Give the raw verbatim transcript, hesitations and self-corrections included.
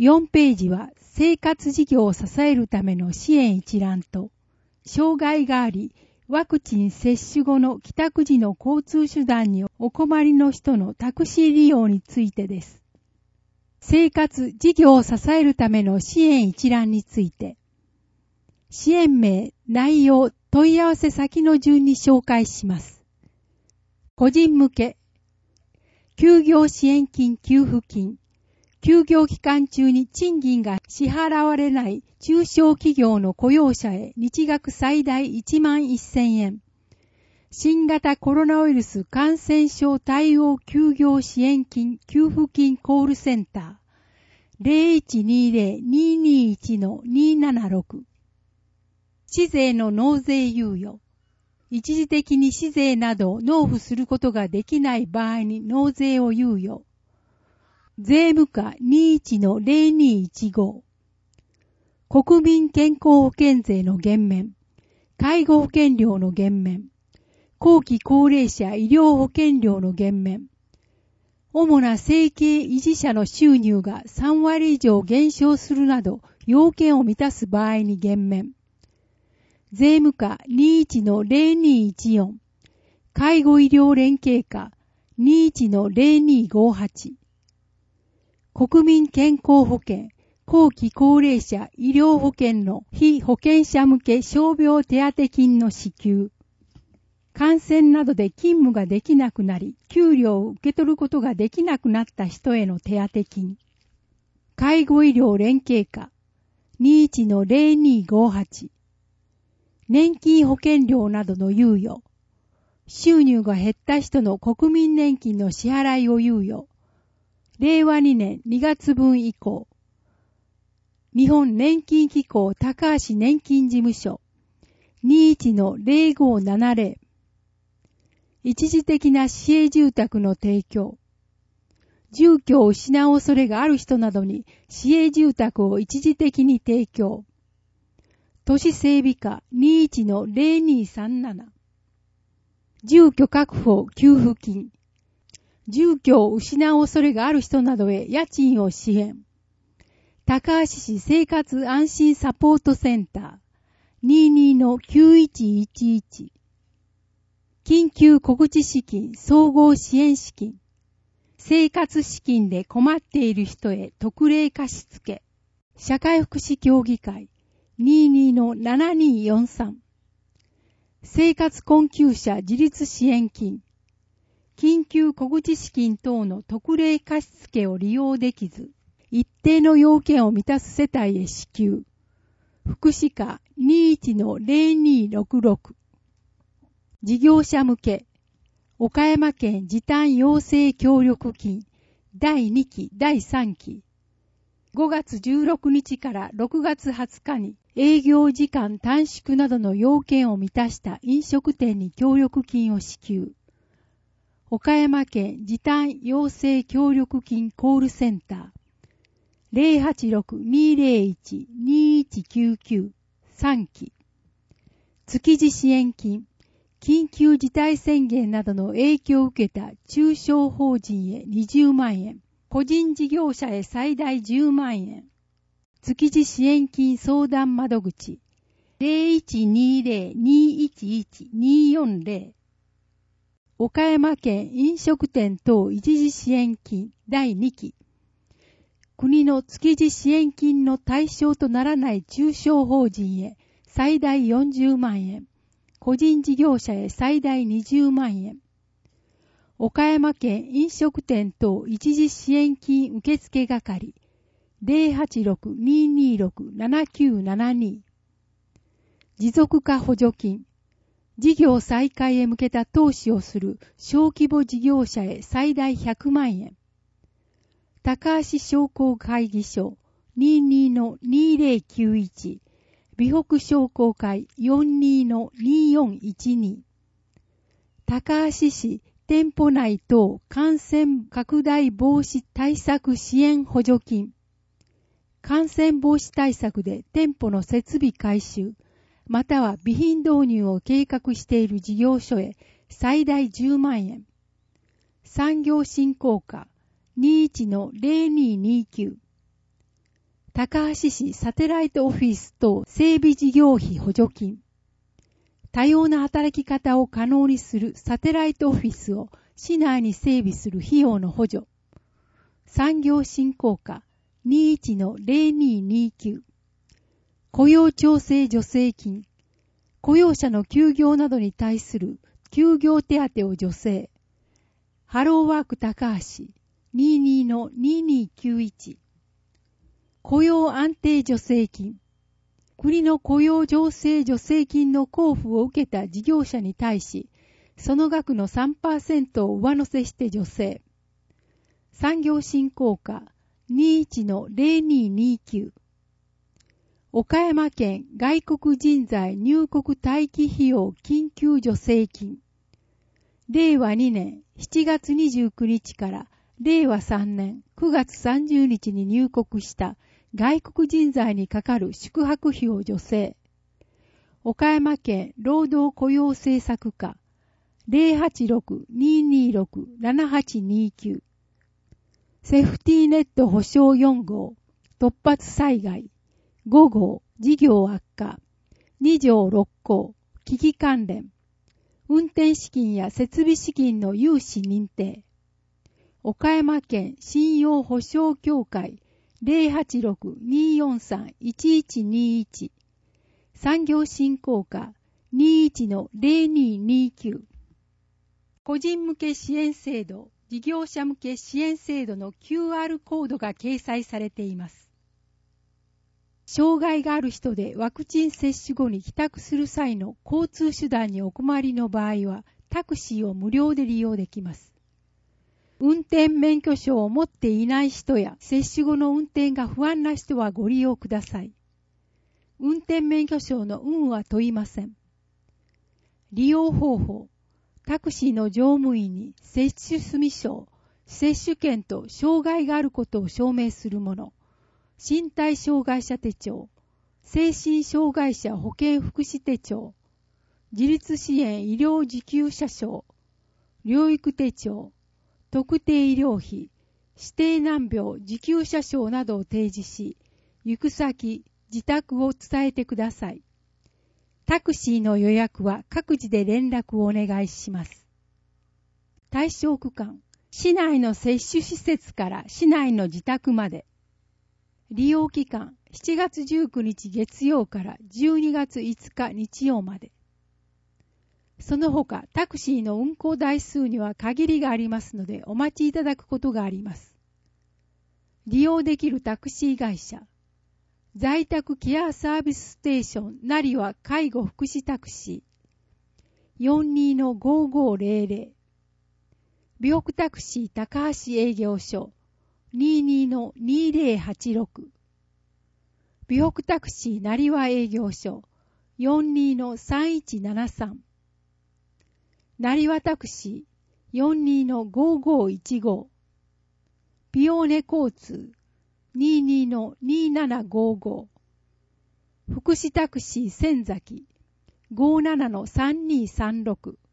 よんページは生活事業を支えるための支援一覧と、障害があり、ワクチン接種後の帰宅時の交通手段にお困りの人のタクシー利用についてです。生活事業を支えるための支援一覧について、支援名、内容、問い合わせ先の順に紹介します。個人向け、休業支援金給付金、休業期間中に賃金が支払われない中小企業の雇用者へ日額最大いちまんせんえん。新型コロナウイルス感染症対応休業支援金給付金コールセンター ゼロいちにゼロ にーにーいち のにーななろく。市税の納税猶予。一時的に市税などを納付することができない場合に納税を猶予。税務課 にーいちのゼロにーいちご。国民健康保険税の減免。介護保険料の減免。後期高齢者医療保険料の減免。主な生計維持者の収入がさんわり以上減少するなど要件を満たす場合に減免。税務課 にーいちのゼロにーいちよん。介護医療連携課 にーいちのゼロにーごはち。国民健康保険、後期高齢者医療保険の非保険者向け傷病手当金の支給。感染などで勤務ができなくなり、給料を受け取ることができなくなった人への手当金。介護医療連携課 にーいちのゼロにーごはち。年金保険料などの猶予。収入が減った人の国民年金の支払いを猶予。れいわにねんにがつぶん以降。日本年金機構高橋年金事務所 にーいちのゼロごななゼロ。一時的な市営住宅の提供。住居を失う恐れがある人などに市営住宅を一時的に提供。都市整備課 にーいちのゼロにーさんなな。住居確保給付金。住居を失う恐れがある人などへ家賃を支援。高橋市生活安心サポートセンター にーにーのきゅういちいちいち。緊急小口資金総合支援資金。生活資金で困っている人へ特例貸付。社会福祉協議会 にーにーのななにーよんさん。生活困窮者自立支援金。緊急小口資金等の特例貸付を利用できず、一定の要件を満たす世帯へ支給。福祉課 にーいちのゼロにーろくろく。事業者向け、岡山県時短要請協力金だいにきだいさんき。ごがつじゅうろくにちからろくがつはつかに営業時間短縮などの要件を満たした飲食店に協力金を支給。岡山県時短要請協力金コールセンター ゼロはちろく にーゼロいち にーいちきゅうきゅう さんき。築地支援金。緊急事態宣言などの影響を受けた中小法人へにじゅうまんえん、個人事業者へ最大じゅうまんえん。築地支援金相談窓口 ゼロいちにゼロ にーいちいち にーよんゼロ。岡山県飲食店等一時支援金だいにき。国の築地支援金の対象とならない中小法人へ最大よんじゅうまんえん。個人事業者へ最大にじゅうまんえん。岡山県飲食店等一時支援金受付係 ゼロはちろく にーにーろく ななきゅうななに。持続化補助金。事業再開へ向けた投資をする小規模事業者へ最大ひゃくまんえん。高橋商工会議所 にーにーのにーぜろきゅういち。美北商工会 よんにーのにーよんいちに。高橋市店舗内等感染拡大防止対策支援補助金。感染防止対策で店舗の設備改修、または備品導入を計画している事業所へ最大じゅうまんえん。産業振興課 にーいちのゼロにーにーきゅう。 高橋市サテライトオフィス等整備事業費補助金。多様な働き方を可能にするサテライトオフィスを市内に整備する費用の補助。産業振興課 にじゅういちのゼロににきゅう。雇用調整助成金。雇用者の休業などに対する休業手当を助成。ハローワーク高橋 にじゅうにのにじゅうにきゅういち。雇用安定助成金。国の雇用調整助成金の交付を受けた事業者に対し、その額の さんパーセント を上乗せして助成。産業振興課 にじゅういちのゼロににきゅう。岡山県外国人材入国待機費用緊急助成金。れいわにねんしちがつにじゅうくにちかられいわさんねんくがつさんじゅうにちに入国した外国人材にかかる宿泊費を助成。岡山県労働雇用政策課 ゼロはちろく にーにーろく ななはちにーきゅう。セーフティーネット保証よんごう突発災害ごごう事業悪化にじょうろっこう危機関連運転資金や設備資金の融資認定。岡山県信用保証協会 ゼロはちろく にーよんさん いちいちにいち。産業振興課 にじゅういちのゼロににきゅう。個人向け支援制度、事業者向け支援制度の キューアール コードが掲載されています。障害がある人でワクチン接種後に帰宅する際の交通手段にお困りの場合は、タクシーを無料で利用できます。運転免許証を持っていない人や接種後の運転が不安な人はご利用ください。運転免許証の有無は問いません。利用方法。タクシーの乗務員に接種済証、接種券と障害があることを証明するもの。身体障害者手帳、精神障害者保健福祉手帳、自立支援医療受給者証、療育手帳、特定医療費、指定難病受給者証などを提示し、行く先、自宅を伝えてください。タクシーの予約は各自で連絡をお願いします。対象区間、市内の接種施設から市内の自宅まで。利用期間、しちがつじゅうくにち月曜からじゅうにがついつか日曜まで。その他、タクシーの運行台数には限りがありますのでお待ちいただくことがあります。利用できるタクシー会社。在宅ケアサービスステーションなりは介護福祉タクシー よんにーのごーごーぜろぜろ。病気タクシー高橋営業所 にじゅうにのにーぜろはちろく。病気タクシーなりわ営業所 よんにーのさんいちななさん。なりわタクシー よんにーのごーごーいちご。ピオーネ交通 にじゅうにのにーななごーご。福祉タクシー仙崎 ごじゅうななのさんにーさんろく。